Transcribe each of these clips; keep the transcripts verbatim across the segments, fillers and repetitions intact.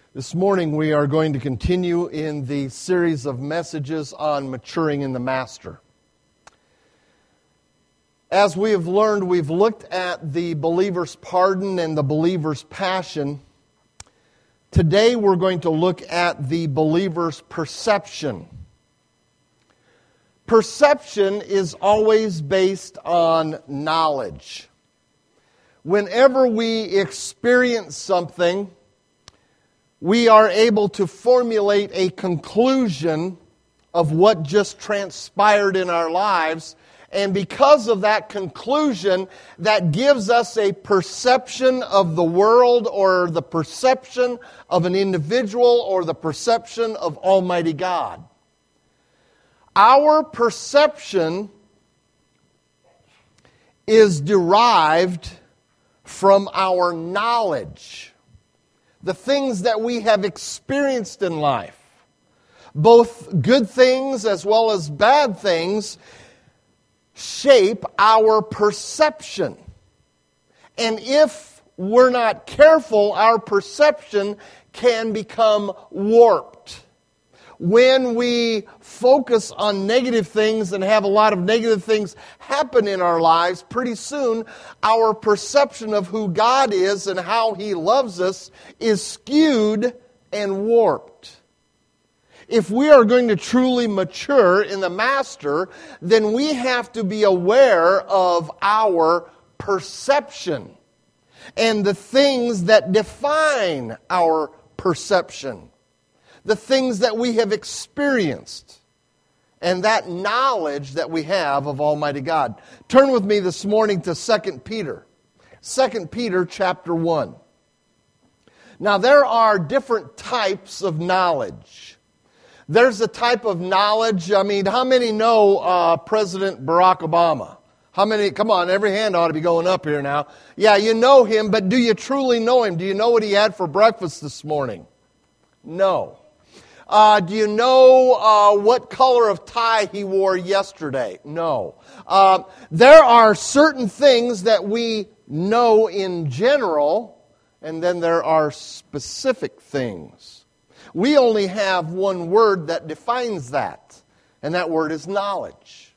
This morning we are going to continue in the series of messages on maturing in the Master. As we have learned, we've looked at the believer's pardon and the believer's passion. Today we're going to look at the believer's perception. Perception is always based on knowledge. Whenever we experience something, we are able to formulate a conclusion of what just transpired in our lives. And because of that conclusion, that gives us a perception of the world or the perception of an individual or the perception of Almighty God. Our perception is derived from our knowledge. The things that we have experienced in life, both good things as well as bad things, shape our perception. And if we're not careful, our perception can become warped. When we focus on negative things and have a lot of negative things happen in our lives, pretty soon our perception of who God is and how He loves us is skewed and warped. If we are going to truly mature in the Master, then we have to be aware of our perception and the things that define our perception. The things that we have experienced, and that knowledge that we have of Almighty God. Turn with me this morning to Second Peter. Second Peter chapter one. Now there are different types of knowledge. There's a type of knowledge, I mean, how many know uh, President Barack Obama? How many, come on, every hand ought to be going up here now. Yeah, you know him, but do you truly know him? Do you know what he had for breakfast this morning? No. Uh, do you know uh, what color of tie he wore yesterday? No. Uh, there are certain things that we know in general, and then there are specific things. We only have one word that defines that, and that word is knowledge.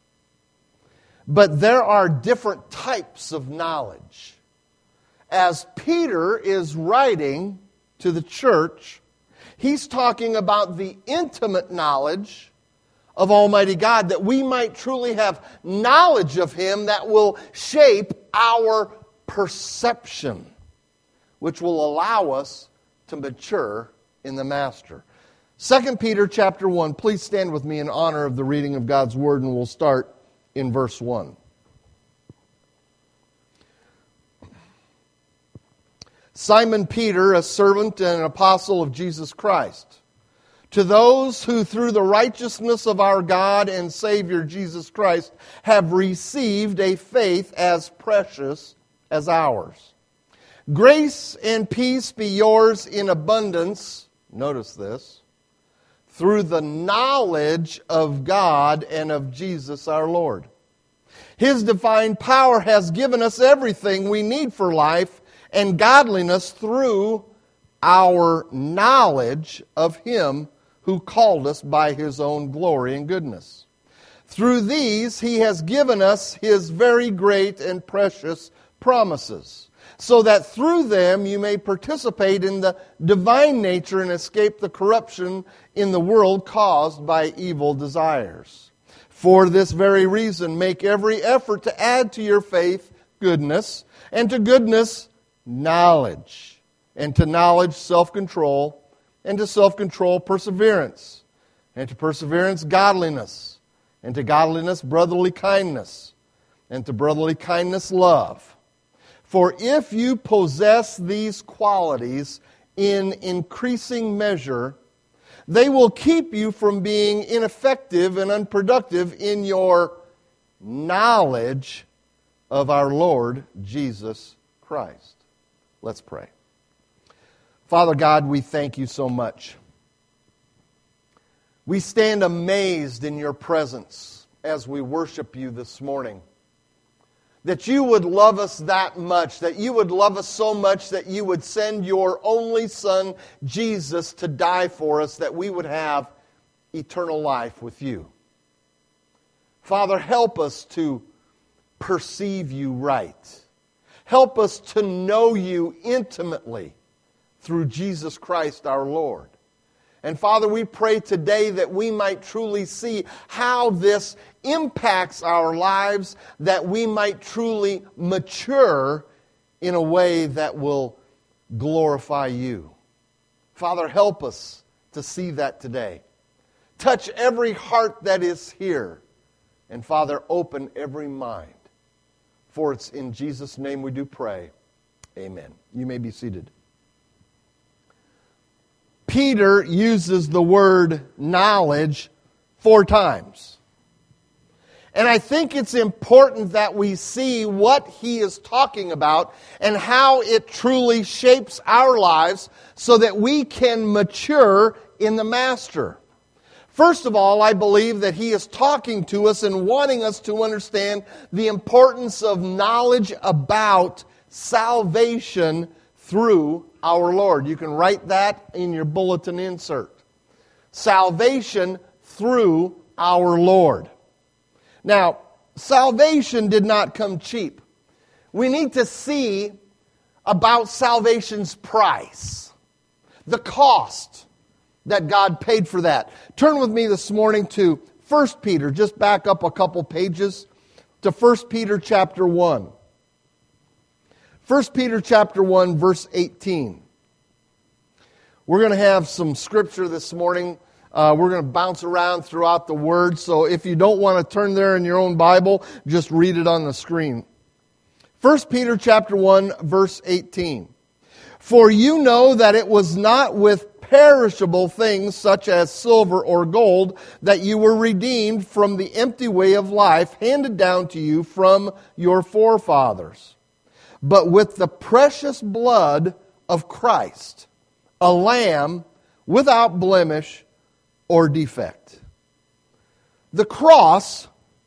But there are different types of knowledge. As Peter is writing to the church, he's talking about the intimate knowledge of Almighty God, that we might truly have knowledge of Him that will shape our perception, which will allow us to mature in the Master. Second Peter chapter one, please stand with me in honor of the reading of God's Word, and we'll start in verse one. Simon Peter, a servant and an apostle of Jesus Christ, to those who through the righteousness of our God and Savior Jesus Christ have received a faith as precious as ours. Grace and peace be yours in abundance, notice this, through the knowledge of God and of Jesus our Lord. His divine power has given us everything we need for life and godliness through our knowledge of Him who called us by His own glory and goodness. Through these He has given us His very great and precious promises, so that through them you may participate in the divine nature and escape the corruption in the world caused by evil desires. For this very reason, make every effort to add to your faith goodness, and to goodness knowledge, and to knowledge self-control, and to self-control perseverance, and to perseverance godliness, and to godliness brotherly kindness, and to brotherly kindness love. For if you possess these qualities in increasing measure, they will keep you from being ineffective and unproductive in your knowledge of our Lord Jesus Christ. Let's pray. Father God, we thank You so much. We stand amazed in Your presence as we worship You this morning. that you would love us that much, that you would love us so much that you would send your only Son, Jesus, to die for us, that we would have eternal life with you. Father, help us to perceive you right. Help us to know you intimately through Jesus Christ our Lord. And Father, we pray today that we might truly see how this impacts our lives, that we might truly mature in a way that will glorify you. Father, help us to see that today. Touch every heart that is here. And Father, open every mind. For it's in Jesus' name we do pray. Amen. You may be seated. Peter uses the word knowledge four times. And I think it's important that we see what he is talking about and how it truly shapes our lives so that we can mature in the Master. First of all, I believe that he is talking to us and wanting us to understand the importance of knowledge about salvation through our Lord. You can write that in your bulletin insert. Salvation through our Lord. Now, salvation did not come cheap. We need to see about salvation's price, the cost that God paid for that. Turn with me this morning to First Peter. Just back up a couple pages to First Peter chapter one. First Peter chapter one, verse eighteen. We're going to have some scripture this morning. Uh, we're going to bounce around throughout the Word. So if you don't want to turn there in your own Bible, just read it on the screen. First Peter chapter one, verse eighteen. For you know that it was not with perishable things such as silver or gold that you were redeemed from the empty way of life handed down to you from your forefathers, but with the precious blood of Christ, a lamb without blemish or defect. The cross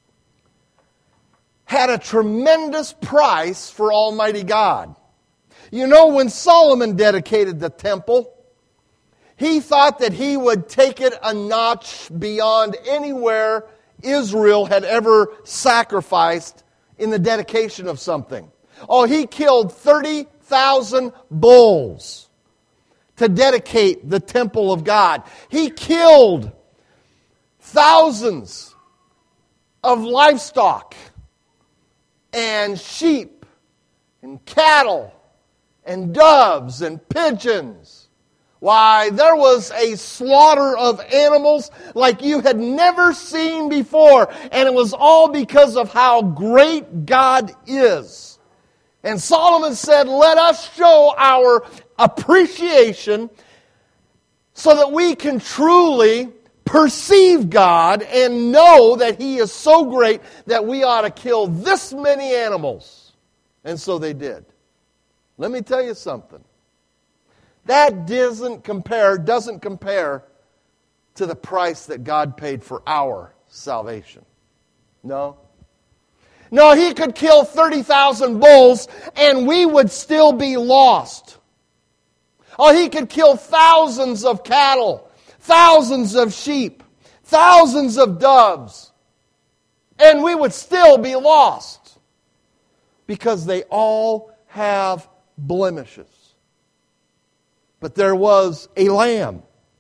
had a tremendous price for Almighty God. You know, when Solomon dedicated the temple, he thought that he would take it a notch beyond anywhere Israel had ever sacrificed in the dedication of something. Oh, he killed thirty thousand bulls to dedicate the temple of God. He killed thousands of livestock and sheep and cattle and doves and pigeons. Why, there was a slaughter of animals like you had never seen before. And it was all because of how great God is. And Solomon said, let us show our appreciation so that we can truly perceive God and know that He is so great that we ought to kill this many animals. And so they did. Let me tell you something. That doesn't compare, doesn't compare to the price that God paid for our salvation. No. No, He could kill thirty thousand bulls and we would still be lost. Oh, He could kill thousands of cattle, thousands of sheep, thousands of doves, and we would still be lost because they all have blemishes. But there was a lamb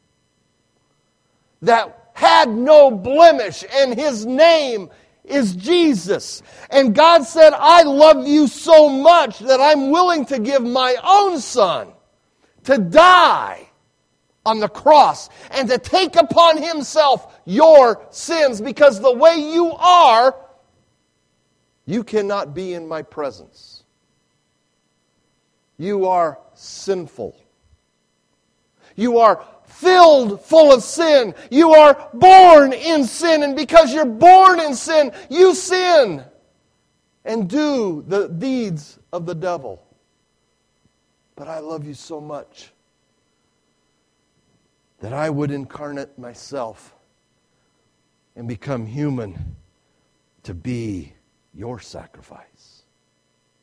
that had no blemish, and His name is Jesus. And God said, I love you so much that I'm willing to give my own Son to die on the cross and to take upon Himself your sins, because the way you are, you cannot be in my presence. You are sinful. You are filled full of sin. You are born in sin. And because you're born in sin, you sin and do the deeds of the devil. But I love you so much that I would incarnate myself and become human to be your sacrifice.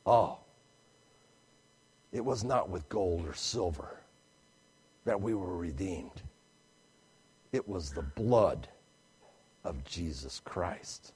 Oh, it was not with gold or silver that we were redeemed. It was the blood of Jesus Christ.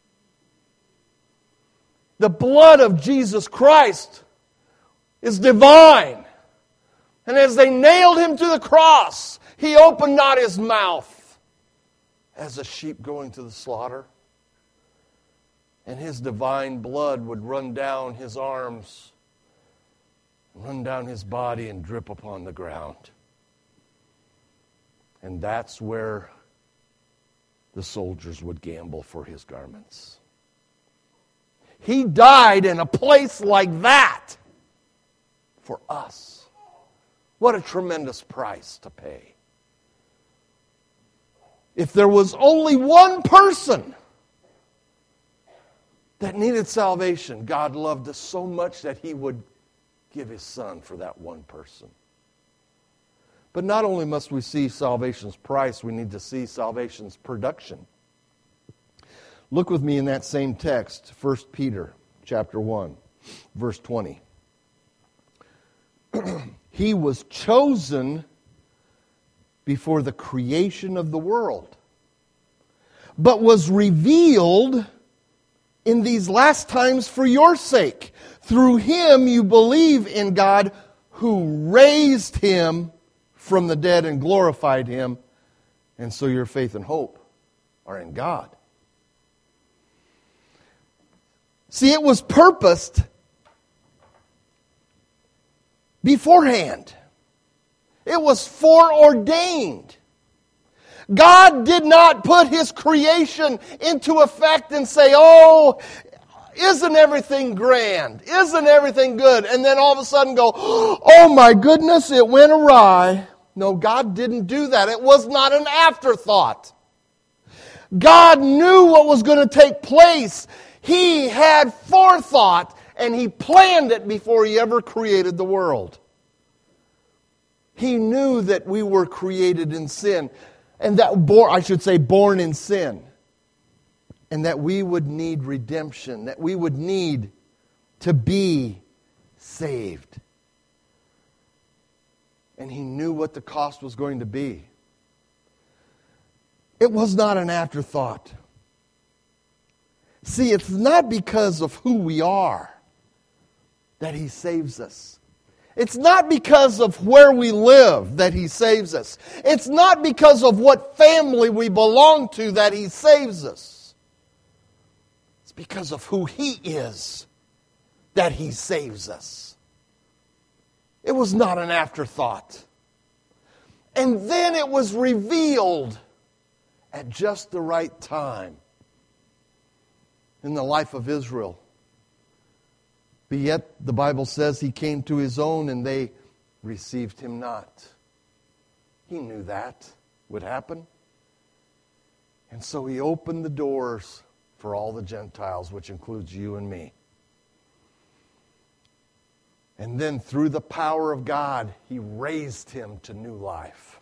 The blood of Jesus Christ is divine. And as they nailed him to the cross, he opened not his mouth as a sheep going to the slaughter. And his divine blood would run down his arms, run down his body, and drip upon the ground. And that's where the soldiers would gamble for his garments. He died in a place like that for us. What a tremendous price to pay. If there was only one person that needed salvation, God loved us so much that he would give his son for that one person. But not only must we see salvation's price, we need to see salvation's production. Look with me in that same text, First Peter chapter one, verse twenty. He was chosen before the creation of the world, but was revealed in these last times for your sake. Through him you believe in God, who raised him from the dead and glorified him, and so your faith and hope are in God. See, it was purposed beforehand. It was foreordained. God did not put his creation into effect and say, oh, isn't everything grand? Isn't everything good? And then all of a sudden go, oh my goodness, it went awry. No, God didn't do that. It was not an afterthought. God knew what was going to take place. He had forethought, and he planned it before he ever created the world. He knew that we were created in sin, and that, born, I should say, born in sin, and that we would need redemption, that we would need to be saved. And he knew what the cost was going to be. It was not an afterthought. See, it's not because of who we are that he saves us. It's not because of where we live that he saves us. It's not because of what family we belong to that he saves us. It's because of who he is that he saves us. It was not an afterthought. And then it was revealed at just the right time in the life of Israel. But yet the Bible says he came to his own and they received him not. He knew that would happen. And so he opened the doors for all the Gentiles, which includes you and me. And then through the power of God, he raised him to new life.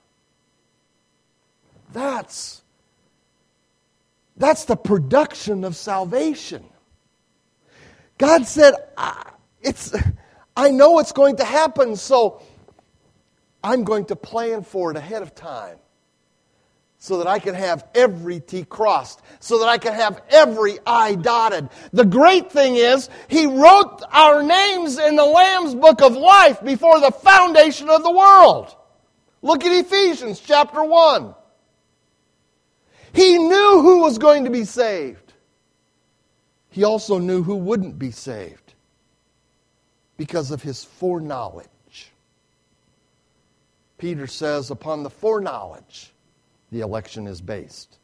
That's, that's the production of salvation. God said, "It's, I know it's going to happen, so I'm going to plan for it ahead of time so that I can have every T crossed, so that I can have every I dotted." The great thing is, he wrote our names in the Lamb's Book of Life before the foundation of the world. Look at Ephesians chapter one. He knew who was going to be saved. He also knew who wouldn't be saved because of his foreknowledge. Peter says, upon the foreknowledge, the election is based.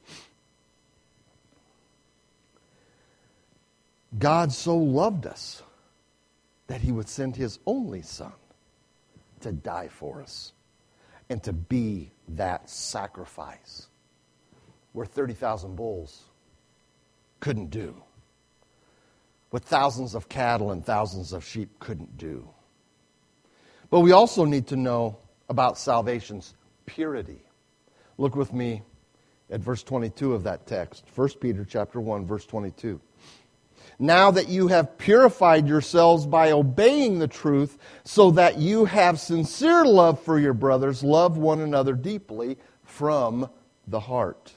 God so loved us that he would send his only Son to die for us and to be that sacrifice where thirty thousand bulls couldn't do, what thousands of cattle and thousands of sheep couldn't do. But we also need to know about salvation's purity. Look with me at verse twenty-two of that text. First Peter chapter one, verse twenty-two. Now that you have purified yourselves by obeying the truth, so that you have sincere love for your brothers, love one another deeply from the heart.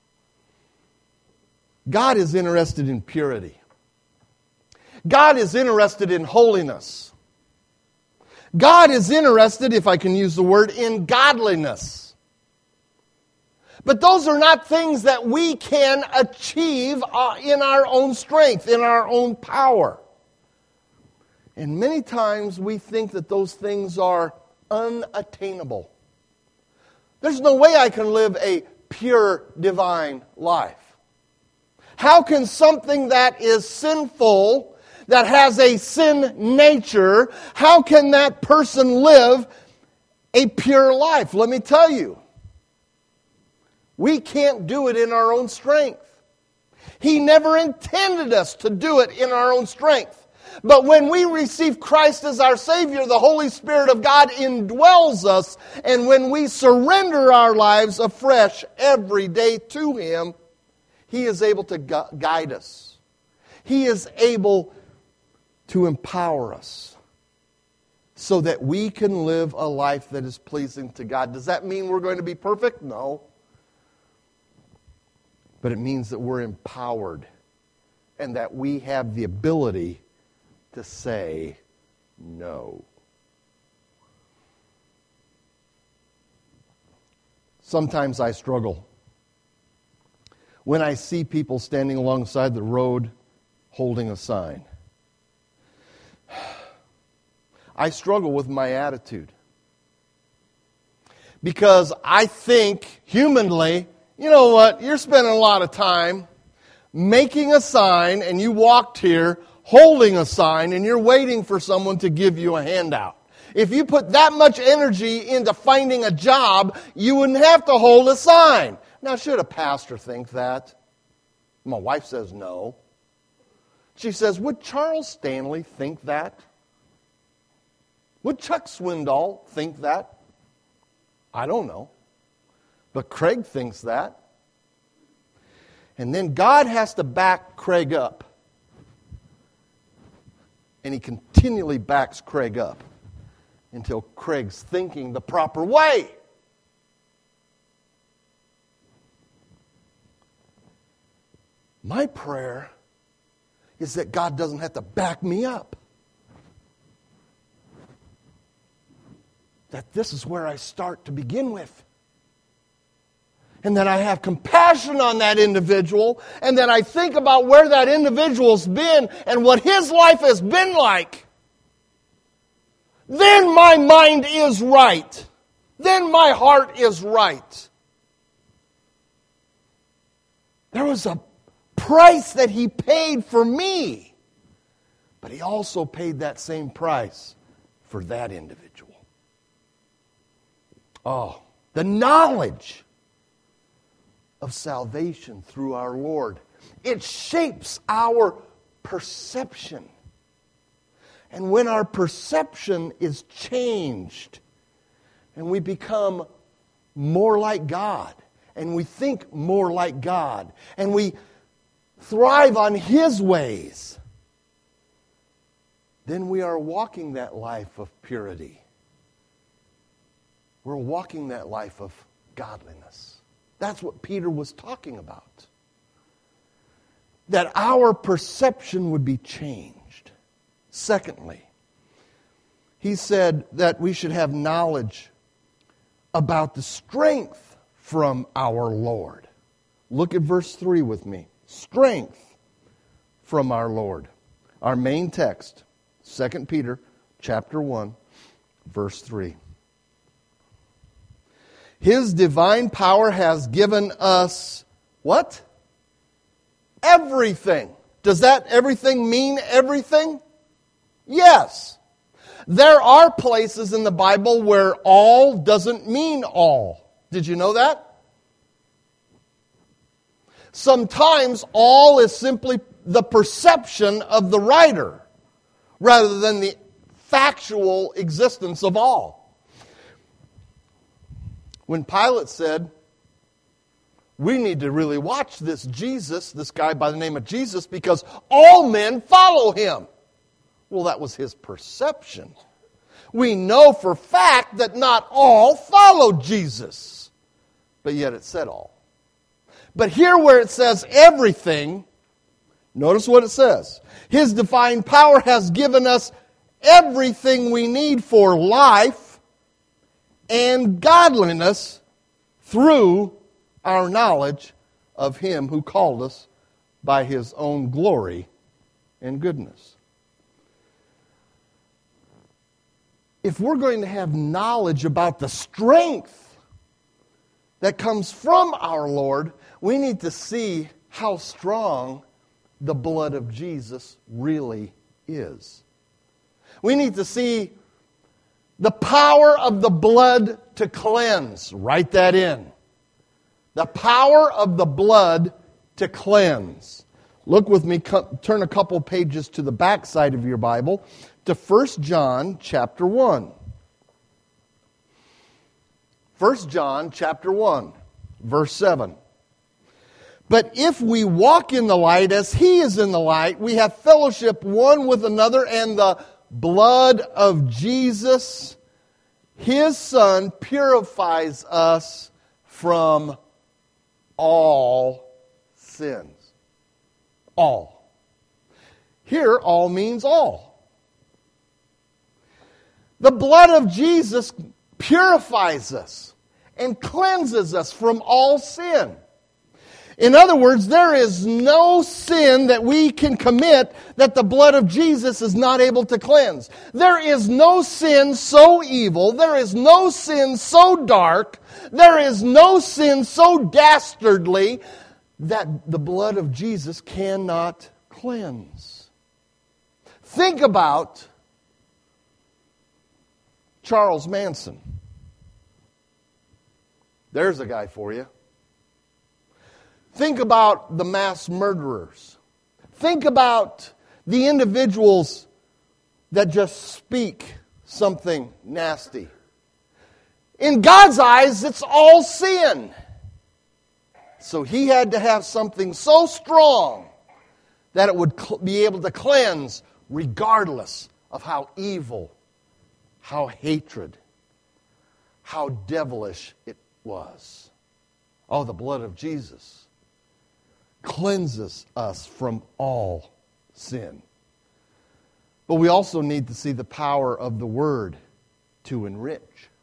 God is interested in purity. God is interested in holiness. God is interested, if I can use the word, in godliness. But those are not things that we can achieve uh, in our own strength, in our own power. And many times we think that those things are unattainable. There's no way I can live a pure, divine life. How can something that is sinful, that has a sin nature, how can that person live a pure life? Let me tell you. We can't do it in our own strength. He never intended us to do it in our own strength. But when we receive Christ as our Savior, the Holy Spirit of God indwells us. And when we surrender our lives afresh every day to Him, He is able to gu- guide us. He is able to empower us so that we can live a life that is pleasing to God. Does that mean we're going to be perfect? No. But it means that we're empowered and that we have the ability to say no. Sometimes I struggle when I see people standing alongside the road holding a sign. I struggle with my attitude because I think humanly, you know what, you're spending a lot of time making a sign and you walked here holding a sign and you're waiting for someone to give you a handout. If you put that much energy into finding a job, you wouldn't have to hold a sign. Now, should a pastor think that? My wife says no. She says, would Charles Stanley think that? Would Chuck Swindoll think that? I don't know. But Craig thinks that. And then God has to back Craig up. And He continually backs Craig up until Craig's thinking the proper way. My prayer is that God doesn't have to back me up. That this is where I start to begin with. And that I have compassion on that individual, and that I think about where that individual's been and what his life has been like. Then my mind is right. Then my heart is right. There was a price that He paid for me, but He also paid that same price for that individual. Oh, the knowledge of salvation through our Lord. It shapes our perception. And when our perception is changed and we become more like God and we think more like God and we thrive on His ways, then we are walking that life of purity. We're walking that life of godliness. That's what Peter was talking about. That our perception would be changed. Secondly, he said that we should have knowledge about the strength from our Lord. Look at verse three with me. Strength from our Lord. Our main text, Second Peter chapter one, verse three. His divine power has given us what? Everything. Does that everything mean everything? Yes. There are places in the Bible where all doesn't mean all. Did you know that? Sometimes all is simply the perception of the writer rather than the factual existence of all. When Pilate said, we need to really watch this Jesus, this guy by the name of Jesus, because all men follow him. Well, that was his perception. We know for fact that not all followed Jesus, but yet it said all. But here where it says everything, notice what it says. His divine power has given us everything we need for life and godliness through our knowledge of Him who called us by His own glory and goodness. If we're going to have knowledge about the strength that comes from our Lord, we need to see how strong the blood of Jesus really is. We need to see the power of the blood to cleanse. Write that in. The power of the blood to cleanse. Look with me, turn a couple pages to the back side of your Bible to First John chapter one. First John chapter one, verse seven. But if we walk in the light as He is in the light, we have fellowship one with another, and the blood of Jesus, His Son, purifies us from all sins. All. Here, all means all. The blood of Jesus purifies us and cleanses us from all sin. In other words, there is no sin that we can commit that the blood of Jesus is not able to cleanse. There is no sin so evil, there is no sin so dark, there is no sin so dastardly that the blood of Jesus cannot cleanse. Think about Charles Manson. There's a guy for you. Think about the mass murderers. Think about the individuals that just speak something nasty. In God's eyes, it's all sin. So He had to have something so strong that it would be able to cleanse regardless of how evil, how hatred, how devilish it was. Oh, the blood of Jesus cleanses us from all sin. But we also need to see the power of the Word to enrich.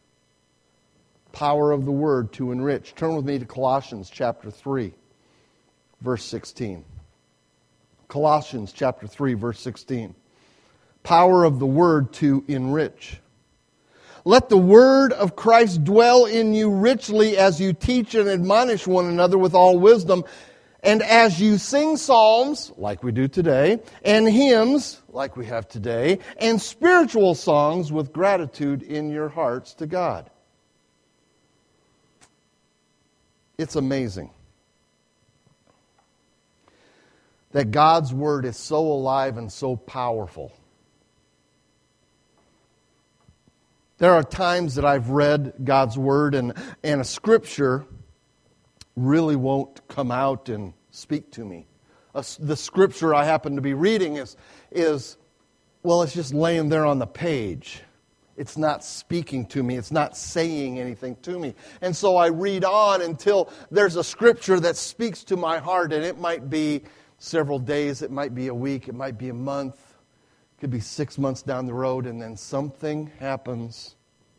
Power of the Word to enrich. Turn with me to Colossians chapter three, verse sixteen. Colossians chapter three, verse sixteen. Power of the Word to enrich. Let the word of Christ dwell in you richly as you teach and admonish one another with all wisdom, and as you sing psalms, like we do today, and hymns, like we have today, and spiritual songs with gratitude in your hearts to God. It's amazing that God's Word is so alive and so powerful. There are times that I've read God's Word and, and a Scripture really won't come out and speak to me. Uh, the Scripture I happen to be reading is, is, well, it's just laying there on the page. It's not speaking to me. It's not saying anything to me. And so I read on until there's a Scripture that speaks to my heart, and it might be several days, it might be a week, it might be a month, it could be six months down the road, and then something happens,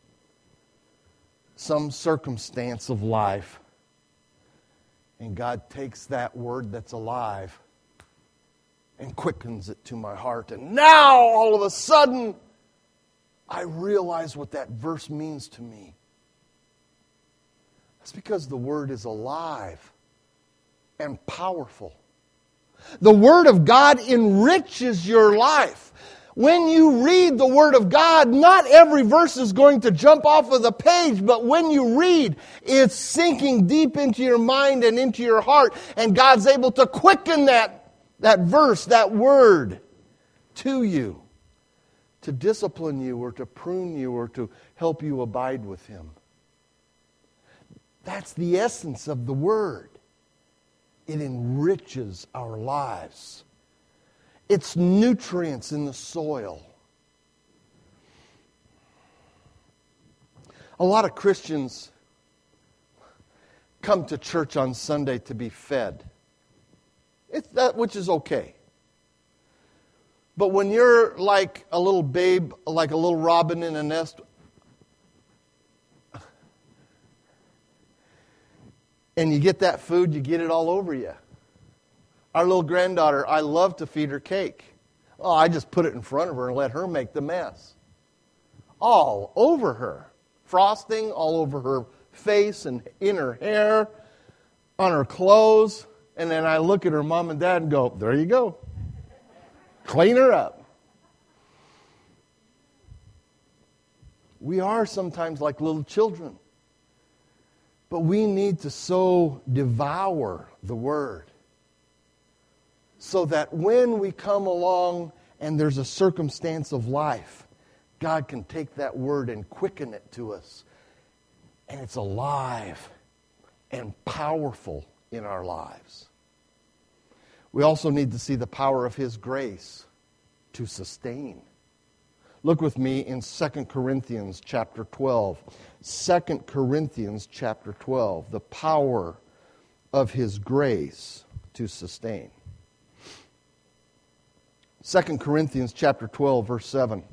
some circumstance of life, and God takes that word that's alive and quickens it to my heart. And now, all of a sudden, I realize what that verse means to me. That's because the Word is alive and powerful. The Word of God enriches your life. When you read the Word of God, not every verse is going to jump off of the page, but when you read, it's sinking deep into your mind and into your heart, and God's able to quicken that, that verse, that word to you, to discipline you or to prune you or to help you abide with Him. That's the essence of the Word. It enriches our lives. It's nutrients in the soil. A lot of Christians come to church on Sunday to be fed. It's that which is okay. But when you're like a little babe, like a little robin in a nest, and you get that food, you get it all over you. Our little granddaughter, I love to feed her cake. Oh, I just put it in front of her and let her make the mess. All over her. Frosting all over her face and in her hair, on her clothes. And then I look at her mom and dad and go, there you go. Clean her up. We are sometimes like little children. But we need to so devour the Word so that when we come along and there's a circumstance of life, God can take that Word and quicken it to us. And it's alive and powerful in our lives. We also need to see the power of His grace to sustain. Look with me in Second Corinthians chapter twelve. Second Corinthians chapter twelve. The power of His grace to sustain. Second Corinthians chapter twelve, verse seven.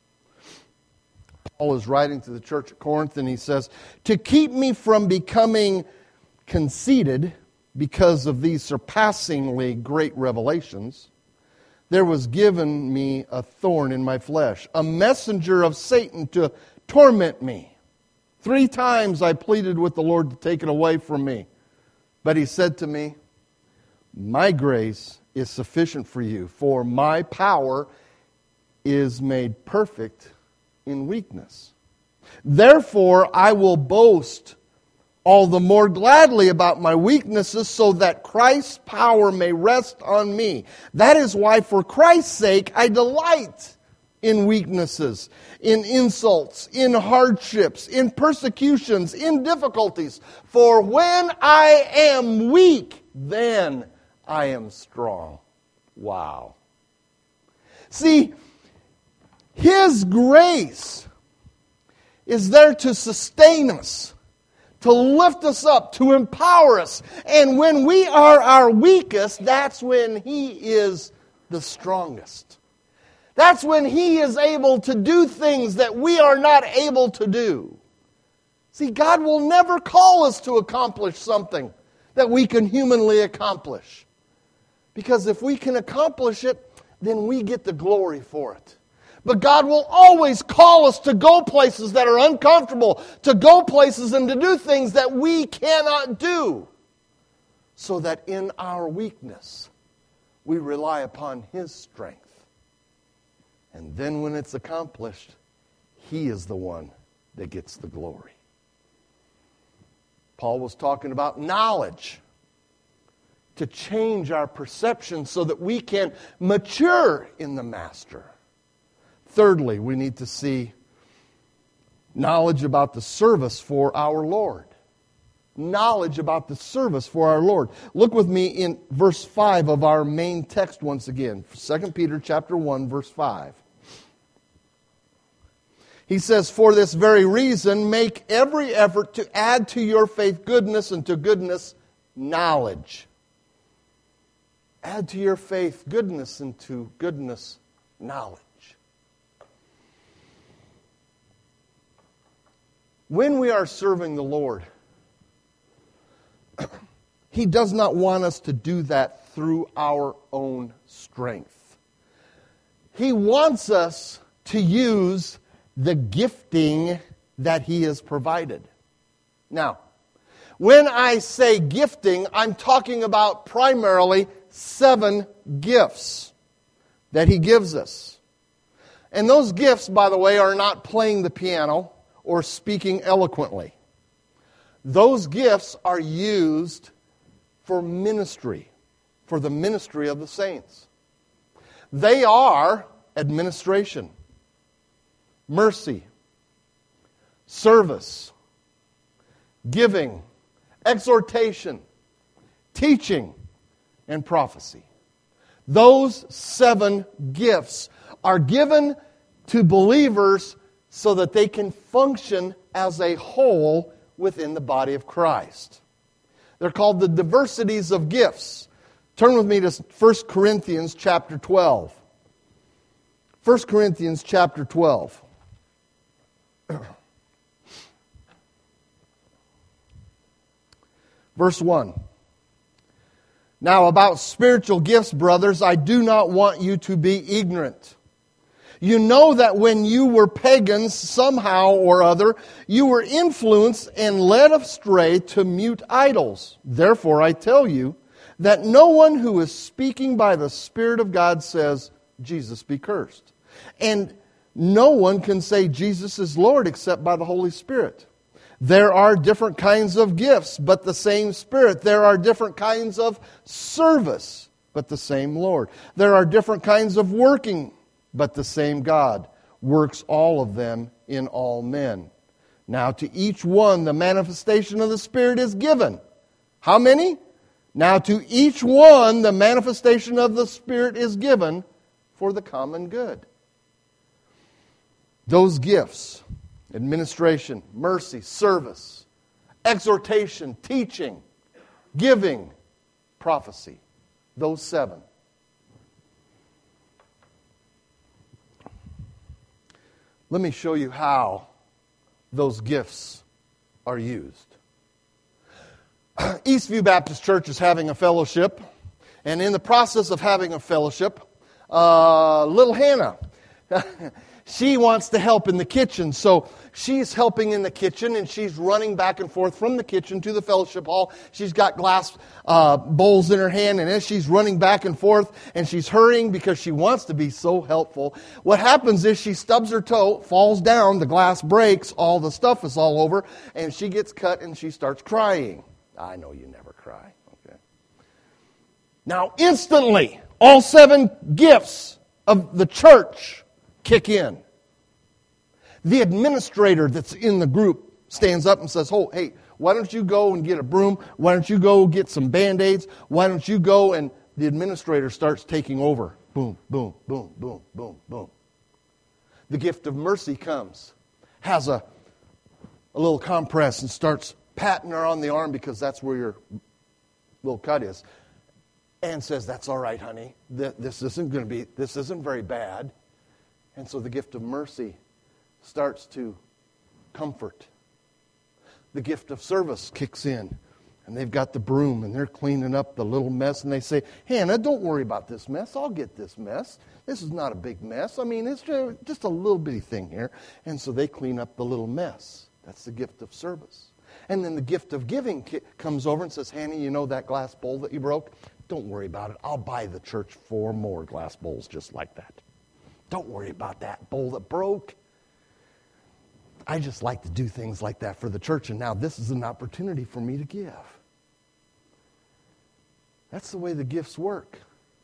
Paul is writing to the church at Corinth and he says, to keep me from becoming conceited because of these surpassingly great revelations, there was given me a thorn in my flesh, a messenger of Satan to torment me. Three times I pleaded with the Lord to take it away from me. But He said to me, my grace is sufficient for you, for my power is made perfect in weakness. Therefore I will boast all the more gladly about my weaknesses, so that Christ's power may rest on me. That is why, for Christ's sake, I delight in weaknesses, in insults, in hardships, in persecutions, in difficulties. For when I am weak, then I am strong. Wow. See, His grace is there to sustain us, to lift us up, to empower us. And when we are our weakest, that's when He is the strongest. That's when He is able to do things that we are not able to do. See, God will never call us to accomplish something that we can humanly accomplish. Because if we can accomplish it, then we get the glory for it. But God will always call us to go places that are uncomfortable, to go places and to do things that we cannot do, so that in our weakness, we rely upon His strength. And then when it's accomplished, He is the one that gets the glory. Paul was talking about knowledge, to change our perception so that we can mature in the Master. Thirdly, we need to see knowledge about the service for our Lord. Knowledge about the service for our Lord. Look with me in verse five of our main text once again. Second Peter chapter one, verse five. He says, for this very reason, make every effort to add to your faith goodness, and to goodness, knowledge. Add to your faith goodness, and to goodness, knowledge. When we are serving the Lord, He does not want us to do that through our own strength. He wants us to use the gifting that He has provided. Now, when I say gifting, I'm talking about primarily seven gifts that He gives us. And those gifts, by the way, are not playing the piano or speaking eloquently. Those gifts are used for ministry, for the ministry of the saints. They are administration, mercy, service, giving, exhortation, teaching, and prophecy. Those seven gifts are given to believers so that they can function as a whole within the body of Christ. They're called the diversities of gifts. Turn with me to First Corinthians chapter twelve. First Corinthians chapter twelve. Verse one. Now about spiritual gifts, brothers, I do not want you to be ignorant. You know that when you were pagans, somehow or other, you were influenced and led astray to mute idols. Therefore I tell you that no one who is speaking by the Spirit of God says, Jesus be cursed. And no one can say Jesus is Lord except by the Holy Spirit. There are different kinds of gifts, but the same Spirit. There are different kinds of service, but the same Lord. There are different kinds of working, but the same God works all of them in all men. Now to each one the manifestation of the Spirit is given. How many? Now to each one the manifestation of the Spirit is given for the common good. Those gifts, administration, mercy, service, exhortation, teaching, giving, prophecy. Those seven. Let me show you how those gifts are used. Eastview Baptist Church is having a fellowship, and in the process of having a fellowship, uh, little Hannah, she wants to help in the kitchen. So she's helping in the kitchen, and she's running back and forth from the kitchen to the fellowship hall. She's got glass uh, bowls in her hand, and as she's running back and forth, and she's hurrying because she wants to be so helpful, what happens is she stubs her toe, falls down, the glass breaks, all the stuff is all over, and she gets cut and she starts crying. I know you never cry. Okay. Now instantly, all seven gifts of the church kick in. The administrator that's in the group stands up and says, oh, hey, why don't you go and get a broom? Why don't you go get some Band-Aids? Why don't you go? And the administrator starts taking over. Boom, boom, boom, boom, boom, boom. The gift of mercy comes, has a, a little compress and starts patting her on the arm because that's where your little cut is. And says, that's all right, honey. This isn't going to be, this isn't very bad. And so the gift of mercy starts to comfort. The gift of service kicks in. And they've got the broom and they're cleaning up the little mess. And they say, Hannah, don't worry about this mess. I'll get this mess. This is not a big mess. I mean, it's just a little bitty thing here. And so they clean up the little mess. That's the gift of service. And then the gift of giving comes over and says, Hannah, you know that glass bowl that you broke? Don't worry about it. I'll buy the church four more glass bowls just like that. Don't worry about that bowl that broke. I just like to do things like that for the church, and now this is an opportunity for me to give. That's the way the gifts work.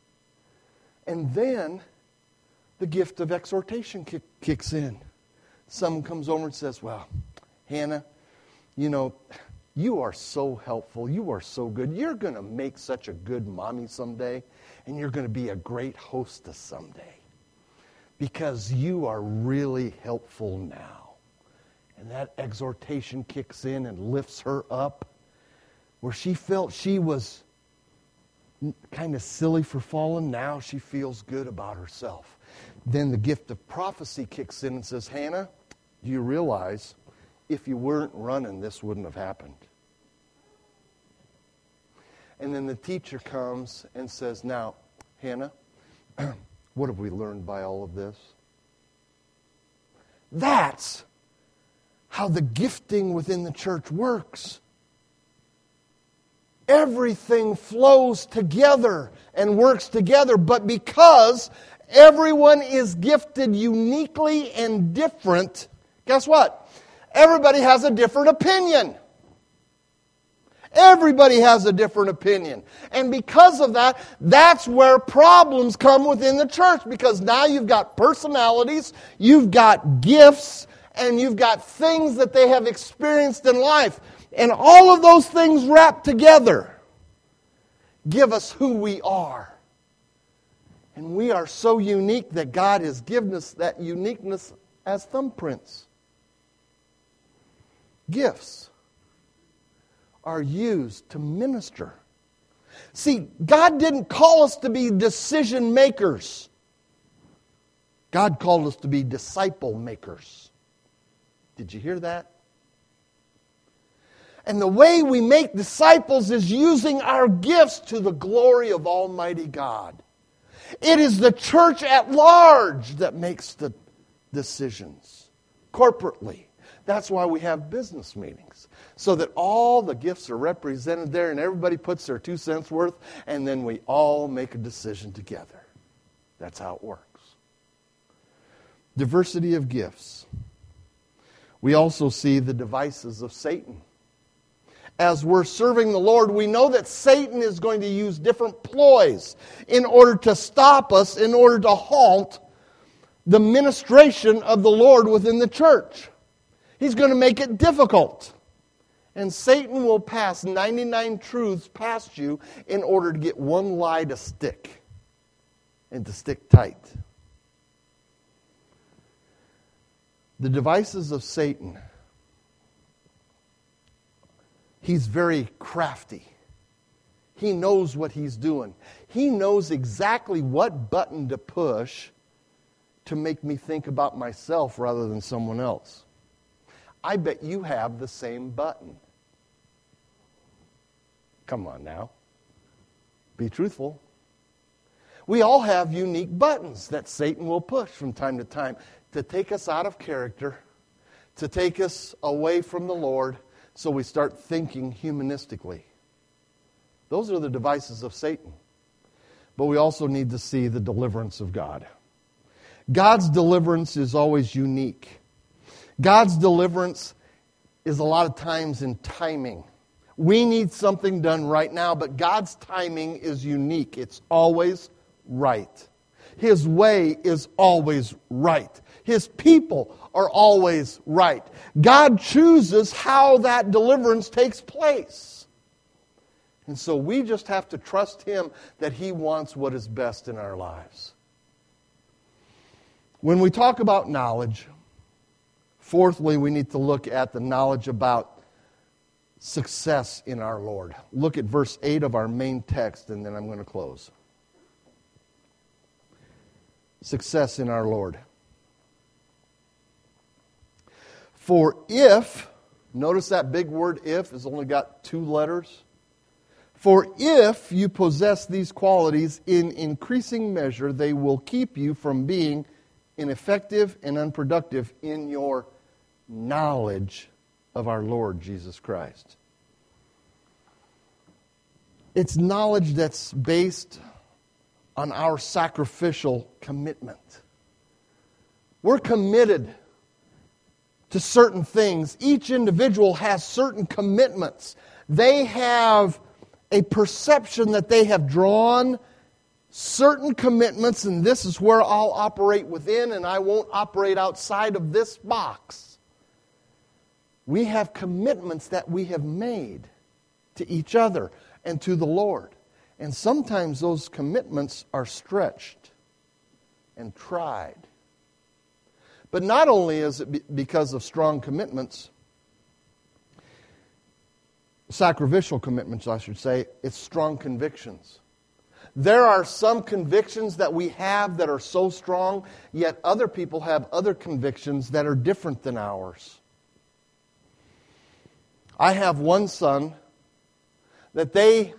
And then the gift of exhortation kick, kicks in. Someone comes over and says, well, Hannah, you know, you are so helpful. You are so good. You're going to make such a good mommy someday, and you're going to be a great hostess someday because you are really helpful now. And that exhortation kicks in and lifts her up where she felt she was kind of silly for falling. Now she feels good about herself. Then the gift of prophecy kicks in and says, Hannah, do you realize if you weren't running, this wouldn't have happened? And then the teacher comes and says, now, Hannah, what have we learned by all of this? That's how the gifting within the church works. Everything flows together and works together, but because everyone is gifted uniquely and different, guess what? Everybody has a different opinion. Everybody has a different opinion. And because of that, that's where problems come within the church, because now you've got personalities, you've got gifts, and you've got things that they have experienced in life. And all of those things wrapped together give us who we are. And we are so unique that God has given us that uniqueness as thumbprints. Gifts are used to minister. See, God didn't call us to be decision makers. God called us to be disciple makers. Did you hear that? And the way we make disciples is using our gifts to the glory of Almighty God. It is the church at large that makes the decisions corporately. That's why we have business meetings, so that all the gifts are represented there and everybody puts their two cents worth, and then we all make a decision together. That's how it works. Diversity of gifts. We also see the devices of Satan. As we're serving the Lord, we know that Satan is going to use different ploys in order to stop us, in order to halt the ministration of the Lord within the church. He's going to make it difficult. And Satan will pass ninety-nine truths past you in order to get one lie to stick, and to stick tight. The devices of Satan. He's very crafty. He knows what he's doing. He knows exactly what button to push to make me think about myself rather than someone else. I bet you have the same button. Come on now. Be truthful. We all have unique buttons that Satan will push from time to time to take us out of character, to take us away from the Lord, so we start thinking humanistically. Those are the devices of Satan. But we also need to see the deliverance of God. God's deliverance is always unique. God's deliverance is a lot of times in timing. We need something done right now, but God's timing is unique. It's always right. His way is always right. His people are always right. God chooses how that deliverance takes place. And so we just have to trust Him that He wants what is best in our lives. When we talk about knowledge, fourthly, we need to look at the knowledge about success in our Lord. Look at verse eight of our main text, and then I'm going to close. Success in our Lord. For if, notice that big word if has only got two letters. For if you possess these qualities in increasing measure, they will keep you from being ineffective and unproductive in your knowledge of our Lord Jesus Christ. It's knowledge that's based on our sacrificial commitment. We're committed to certain things. Each individual has certain commitments. They have a perception that they have drawn certain commitments, and this is where I'll operate within, and I won't operate outside of this box. We have commitments that we have made to each other and to the Lord. And sometimes those commitments are stretched and tried. But not only is it because of strong commitments, sacrificial commitments, I should say, it's strong convictions. There are some convictions that we have that are so strong, yet other people have other convictions that are different than ours. I have one son that they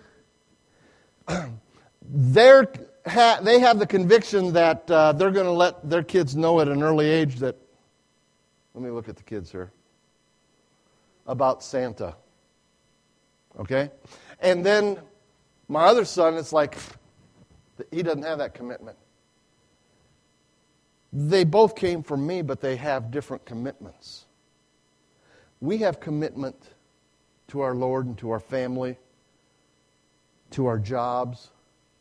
they're, ha, they have the conviction that uh, they're going to let their kids know at an early age that, let me look at the kids here, about Santa. Okay? And then my other son, it's like, he doesn't have that commitment. They both came from me, but they have different commitments. We have commitment to our Lord and to our family, to our jobs.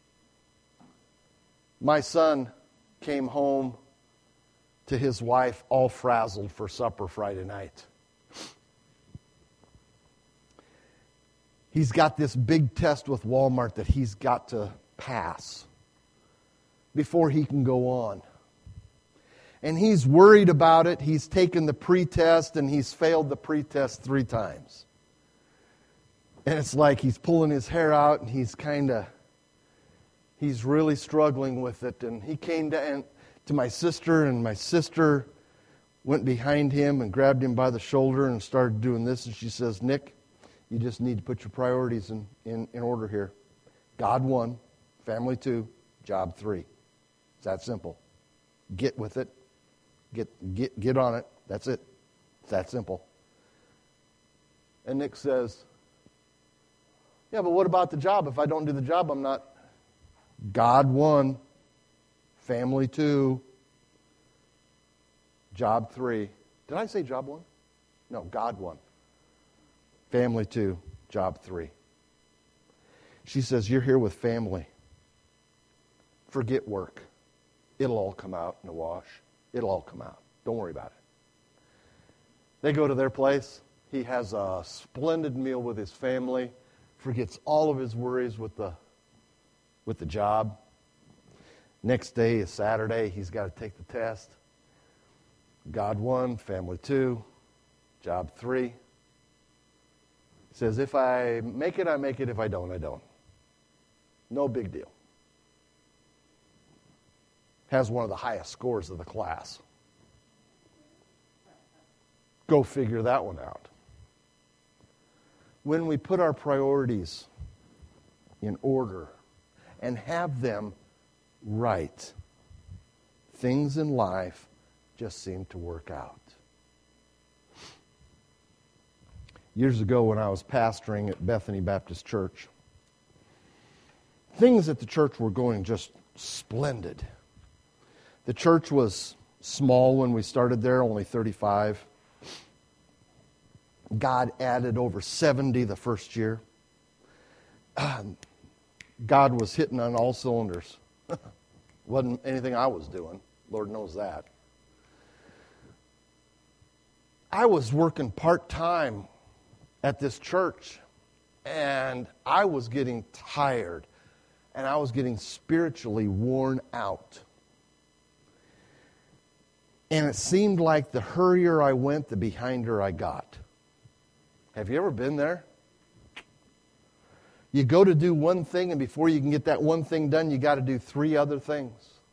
My son came home to his wife all frazzled for supper Friday night. he's got this big test with Walmart that he's got to pass before he can go on. And he's worried about it. He's taken the pre-test and he's failed the pre-test three times. And it's like he's pulling his hair out and he's kind of, he's really struggling with it. And he came down to my sister, and my sister went behind him and grabbed him by the shoulder and started doing this. And she says, Nick, you just need to put your priorities in, in, in order here. God one, family two, job three. It's that simple. Get with it. Get, get, get on it. That's it. It's that simple. And Nick says, yeah, but what about the job? If I don't do the job, I'm not. God one, family two, job three. Did I say job one? No, God one. Family two, job three. She says, you're here with family. Forget work. It'll all come out in the wash. It'll all come out. Don't worry about it. They go to their place. He has a splendid meal with his family. Forgets all of his worries with the with the job. Next day is Saturday. He's got to take the test. God one, family two, job three. He says, if I make it, I make it. If I don't, I don't. No big deal. Has one of the highest scores of the class. Go figure that one out. When we put our priorities in order and have them right, things in life just seem to work out. Years ago when I was pastoring at Bethany Baptist Church, things at the church were going just splendid. The church was small when we started there, only thirty-five. God added over seventy the first year. God was hitting on all cylinders. Wasn't anything I was doing. Lord knows that. I was working part-time at this church, and I was getting tired, and I was getting spiritually worn out. And it seemed like the hurrier I went, the behinder I got. Have you ever been there? You go to do one thing, and before you can get that one thing done, you got to do three other things.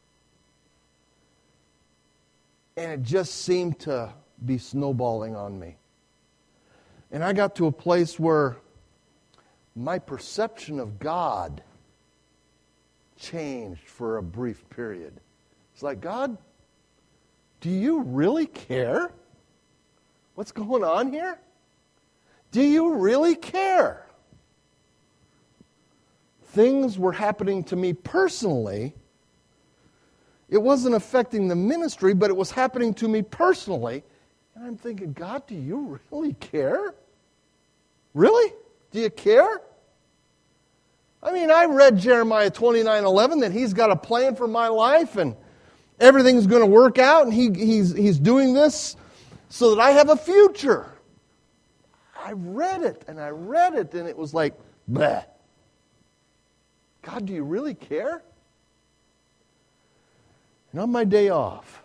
And it just seemed to be snowballing on me. And I got to a place where my perception of God changed for a brief period. It's like, God, do you really care? What's going on here? Do you really care? Things were happening to me personally. It wasn't affecting the ministry, but it was happening to me personally. And I'm thinking, God, do you really care? Really? Do you care? I mean, I read Jeremiah twenty-nine eleven that He's got a plan for my life and everything's going to work out, and he, he's, he's doing this so that I have a future. I read it, and I read it, and it was like, bleh. God, do you really care? And on my day off,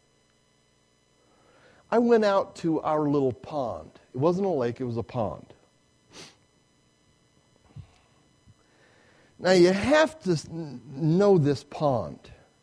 I went out to our little pond. It wasn't a lake, it was a pond. Now, you have to know this pond.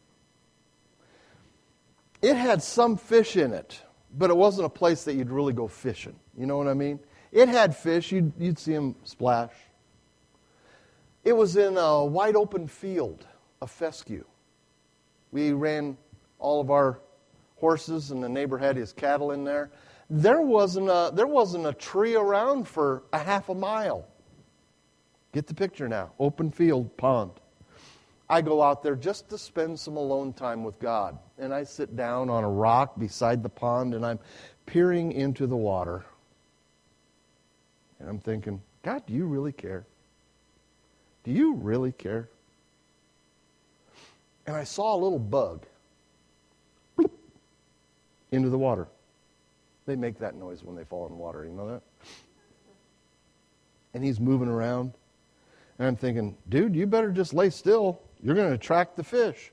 It had some fish in it, but it wasn't a place that you'd really go fishing. You know what I mean? It had fish. You'd, you'd see them splash. It was in a wide open field, a fescue. We ran all of our horses, and the neighbor had his cattle in there. There wasn't a, there wasn't a tree around for a half a mile. Get the picture now. Open field, pond. I go out there just to spend some alone time with God. And I sit down on a rock beside the pond, and I'm peering into the water. And I'm thinking, God, do you really care? Do you really care? And I saw a little bug bloop, into the water. They make that noise when they fall in water. You know that? and he's moving around. And I'm thinking, dude, you better just lay still. You're going to attract the fish.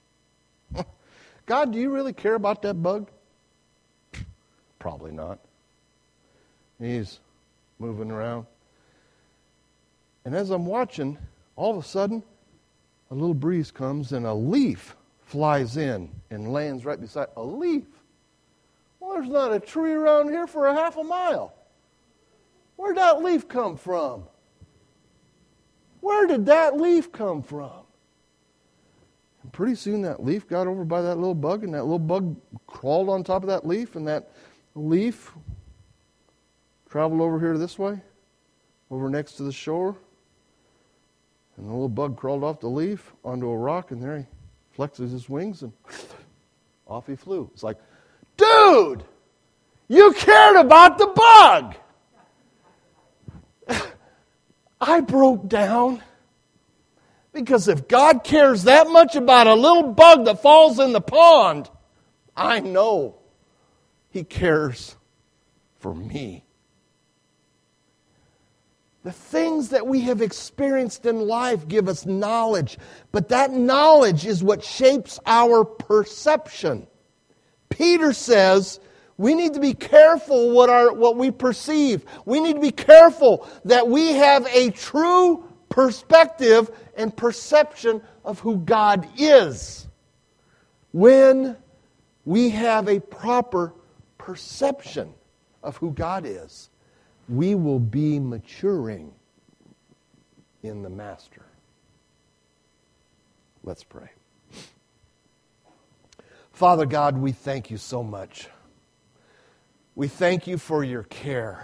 God, do you really care about that bug? Probably not. He's moving around. And as I'm watching, all of a sudden, a little breeze comes and a leaf flies in and lands right beside a leaf. Well, there's not a tree around here for a half a mile. Where'd that leaf come from? Where did that leaf come from? And pretty soon that leaf got over by that little bug, and that little bug crawled on top of that leaf, and that leaf traveled over here this way, over next to the shore. And the little bug crawled off the leaf onto a rock, and there he flexes his wings, and off he flew. It's like, dude, you cared about the bug. I broke down. Because if God cares that much about a little bug that falls in the pond, I know He cares for me. The things that we have experienced in life give us knowledge, but that knowledge is what shapes our perception. Peter says we need to be careful what our what we perceive. We need to be careful that we have a true perspective and perception of who God is. When we have a proper perception of who God is, we will be maturing in the Master. Let's pray. Father God, we thank you so much. We thank you for your care.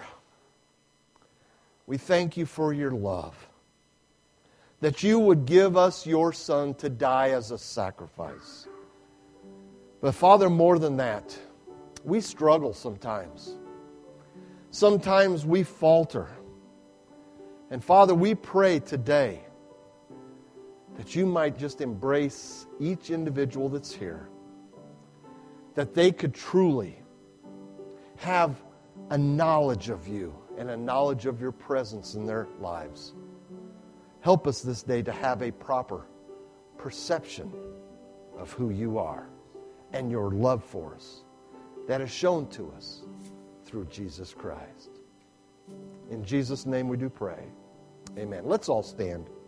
We thank you for your love. That you would give us your Son to die as a sacrifice. But Father, more than that, we struggle sometimes. Sometimes we falter. And Father, we pray today that you might just embrace each individual that's here. That they could truly have a knowledge of you and a knowledge of your presence in their lives. Help us this day to have a proper perception of who you are and your love for us that is shown to us through Jesus Christ. In Jesus' name we do pray. Amen. Let's all stand.